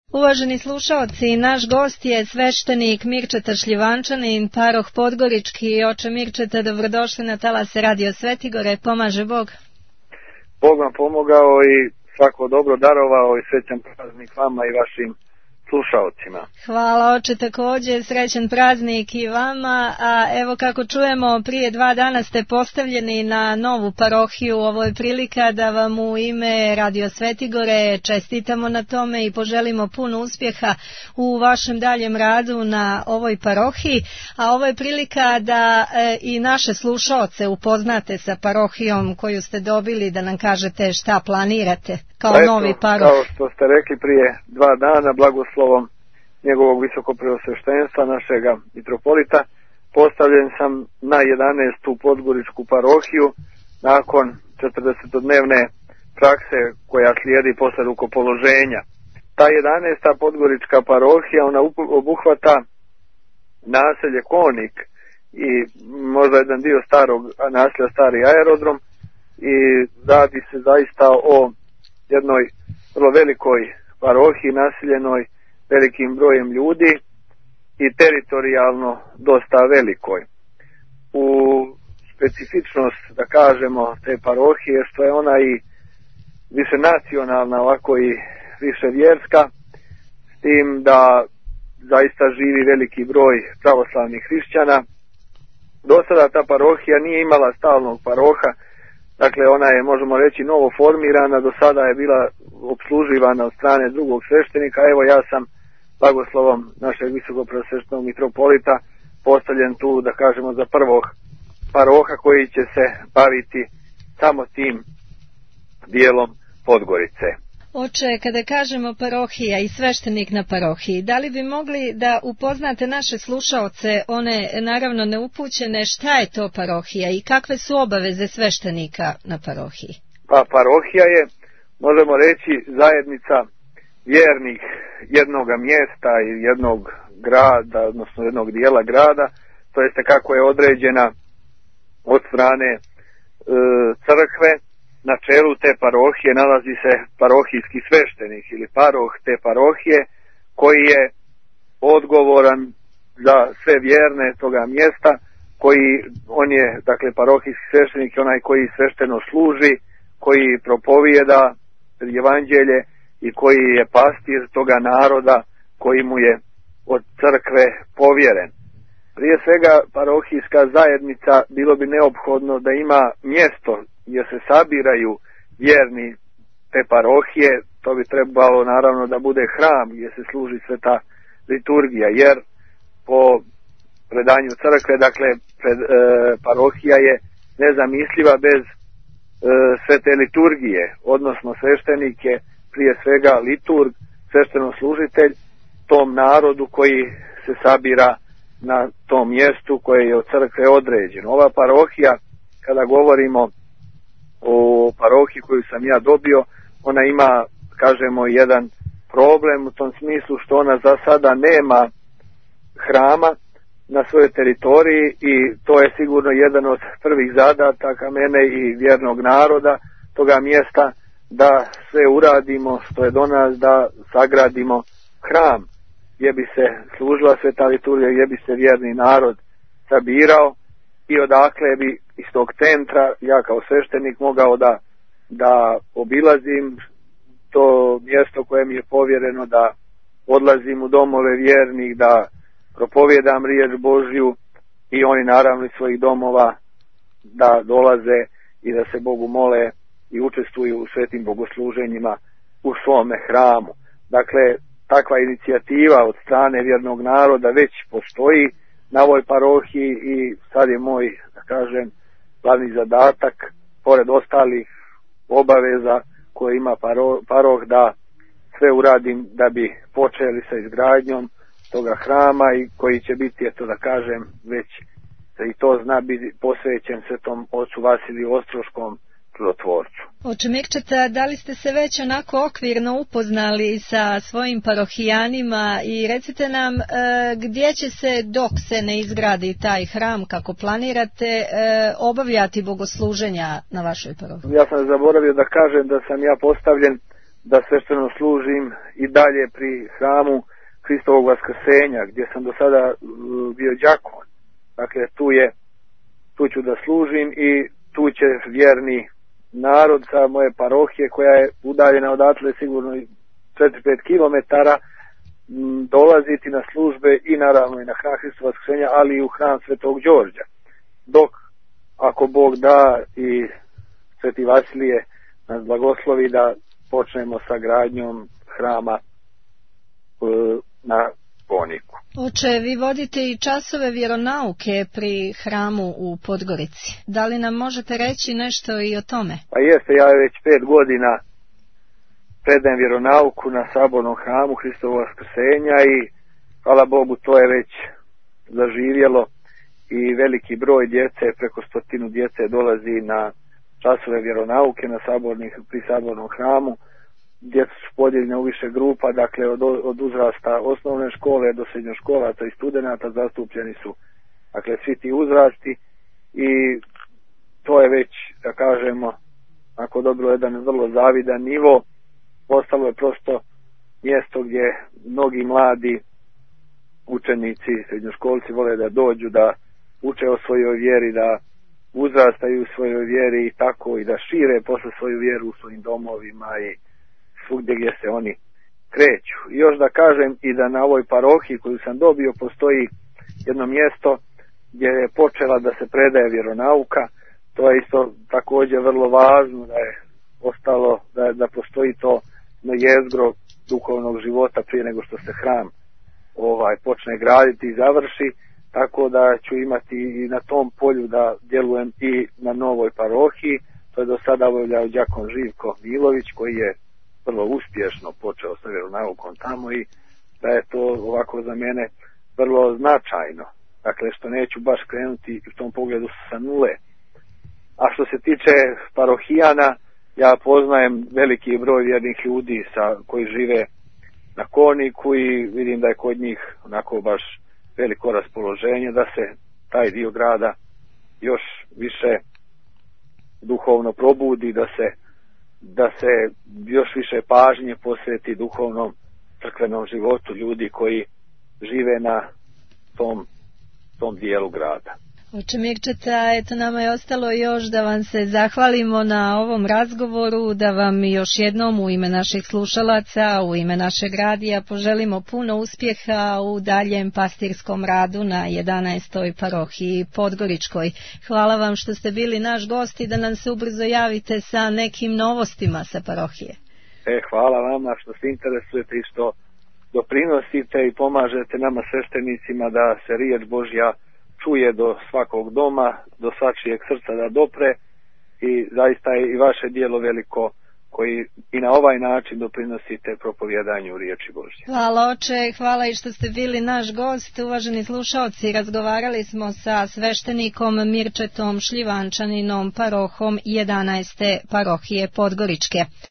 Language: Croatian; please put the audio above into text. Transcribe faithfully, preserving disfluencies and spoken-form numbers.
Uvaženi slušaoci, naš gost je sveštenik Mirčeta Šljivančanin, paroh Podgorički. Oče Mirčeta, dobrodošli na talase Radio Svetigore, pomaže Bog. Bog vam pomogao i svako dobro darovao i srećan praznik vama i vašim slušaocima. Hvala oče, također srećan praznik i vama. A evo kako čujemo, prije dva dana ste postavljeni na novu parohiju. Ovo je prilika da vam u ime Radio Svetigore čestitamo na tome i poželimo puno uspjeha u vašem daljem radu na ovoj parohiji. A ovo je prilika da e, i naše slušaoce upoznate sa parohijom koju ste dobili, da nam kažete šta planirate kao pa eto, novi paroh. Kao što ste rekli, prije dva dana blagoslovom njegovog visokopreosveštenstva, našega mitropolita, postavljen sam na jedanaestu Podgoričku parohiju nakon četrdesetodnevne prakse koja slijedi posle rukopoloženja. Ta jedanaesta Podgorička parohija, ona obuhvata naselje Konik i možda jedan dio starog naselja Stari aerodrom i radi se zaista o jednoj vrlo velikoj parohiji naseljenoj velikim brojem ljudi i teritorijalno dosta velikoj. U specifičnost, da kažemo, te parohije, što je ona i više nacionalna, ovako i više vjerska, s tim da zaista živi veliki broj pravoslavnih hrišćana. Do sada ta parohija nije imala stalnog paroha, dakle ona je, možemo reći, novo formirana, do sada je bila obsluživana od strane drugog sveštenika. Evo ja sam blagoslovom našeg visokopreosveštenog mitropolita postavljen tu, da kažemo, za prvog paroha koji će se baviti samo tim dijelom Podgorice. Oče, kada kažemo parohija i sveštenik na parohiji, da li bi mogli da upoznate naše slušaoce, one naravno neupućene, šta je to parohija i kakve su obaveze sveštenika na parohiji? Pa parohija je, možemo reći, zajednica vjernih jednoga mjesta i jednog grada, odnosno jednog dijela grada, to jeste kako je određena od strane e, crkve. Na čelu te parohije nalazi se parohijski sveštenik ili paroh te parohije, koji je odgovoran za sve vjerne toga mjesta, koji on je, dakle, parohijski sveštenik je onaj koji svešteno služi, koji propovijeda evanđelje i koji je pastir toga naroda koji mu je od crkve povjeren. Prije svega parohijska zajednica bilo bi neophodno da ima mjesto gdje se sabiraju vjerni te parohije. To bi trebalo naravno da bude hram gdje se služi sveta liturgija, jer po predanju crkve, dakle, pred, e, parohija je nezamisliva bez e, svete liturgije, odnosno sveštenik je prije svega liturg, svešteno-služitelj tom narodu koji se sabira na tom mjestu koje je od crkve određeno. Ova parohija, kada govorimo o parohiji koju sam ja dobio, ona ima, kažemo, jedan problem u tom smislu što ona za sada nema hrama na svojoj teritoriji i to je sigurno jedan od prvih zadataka mene i vjernog naroda toga mjesta, da sve uradimo što je do nas, da sagradimo hram gdje bi se služila sveta liturgija, gdje bi se vjerni narod sabirao i odakle bi iz tog centra ja kao sveštenik mogao da, da obilazim to mjesto koje mi je povjereno, da odlazim u domove vjernih, da propovjedam riječ Božju i oni naravno iz svojih domova da dolaze i da se Bogu mole i učestvuju u svetim bogosluženjima u svome hramu. Dakle, takva inicijativa od strane vjernog naroda već postoji na ovoj parohiji i sad je moj, da kažem, glavni zadatak, pored ostalih obaveza koje ima paro, paroh, da sve uradim da bi počeli sa izgradnjom toga hrama i koji će biti, eto da kažem, već i to zna biti posvećen svetom ocu Vasiliju Ostroškom čudotvorcu. Oče Mirčeta, da li ste se već onako okvirno upoznali sa svojim parohijanima i recite nam e, gdje će se, dok se ne izgradi taj hram kako planirate, e, obavljati bogosluženja na vašoj parohiji? Ja sam zaboravio da kažem da sam ja postavljen da svešteno služim i dalje pri hramu Hristovog vaskrsenja, gdje sam do sada bio đakon. Dakle, tu je, tu ću da služim i tu će vjerni narod sa moje parohije, koja je udaljena odatle sigurno četiri do pet kilometara, dolaziti na službe i naravno i na hram Hristovog vaskrsenja, ali i u hram Svetog Đorđa. Dok, ako Bog da i Sveti Vasilije nas blagoslovi, da počnemo sa gradnjom hrama na Koniku. Oče, vi vodite i časove vjeronauke pri hramu u Podgorici. Da li nam možete reći nešto i o tome? Pa jeste, ja već pet godina predajem vjeronauku na sabornom hramu Hristovog vaskrsenja i hvala Bogu to je već zaživjelo i veliki broj djece, preko stotinu djece dolazi na časove vjeronauke na sabornih, pri sabornom hramu. Djeca su podijeljene u više grupa, dakle od, od uzrasta osnovne škole do srednjoškolaca i studenata zastupljeni su, dakle, svi ti uzrasti i to je već, da kažemo, ako dobro, jedan vrlo zavidan nivo. Postalo je prosto mjesto gdje mnogi mladi učenici, srednjoškolci vole da dođu, da uče o svojoj vjeri, da uzrastaju u svojoj vjeri i tako i da šire posle svoju vjeru u svojim domovima i svugdje gdje se oni kreću. I još da kažem i da na ovoj parohiji koju sam dobio postoji jedno mjesto gdje je počela da se predaje vjeronauka. To je isto također vrlo važno da je ostalo, da, da postoji to na jezgro duhovnog života prije nego što se hram ovaj počne graditi i završi, tako da ću imati i na tom polju da djelujem i na novoj parohiji. To je do sada obavljao đakon Živko Milović, koji je vrlo uspješno počeo sa vjeronaukom tamo i da je to ovako za mene vrlo značajno. Dakle, što neću baš krenuti u tom pogledu sa nule. A što se tiče parohijana, ja poznajem veliki broj vjernih ljudi sa, koji žive na Koniku i vidim da je kod njih onako baš veliko raspoloženje da se taj dio grada još više duhovno probudi, da se, da se još više pažnje posveti duhovnom crkvenom životu ljudi koji žive na tom, tom dijelu grada. Oče Mirčeta, eto nama je ostalo još da vam se zahvalimo na ovom razgovoru, da vam još jednom u ime naših slušalaca, u ime našeg radija poželimo puno uspjeha u daljem pastirskom radu na jedanaestoj parohiji Podgoričkoj. Hvala vam što ste bili naš gost i da nam se ubrzo javite sa nekim novostima sa parohije. E, hvala vama što se interesujete i što doprinosite i pomažete nama sveštenicima da se riječ Božja čuje do svakog doma, do svačijeg srca da dopre i zaista je i vaše dijelo veliko koji i na ovaj način doprinosite propovjedanju riječi Božje. Hvala oče, hvala i što ste bili naš gost. Uvaženi slušaoci, razgovarali smo sa sveštenikom Mirčetom Šljivančaninom, parohom jedanaeste parohije Podgoričke.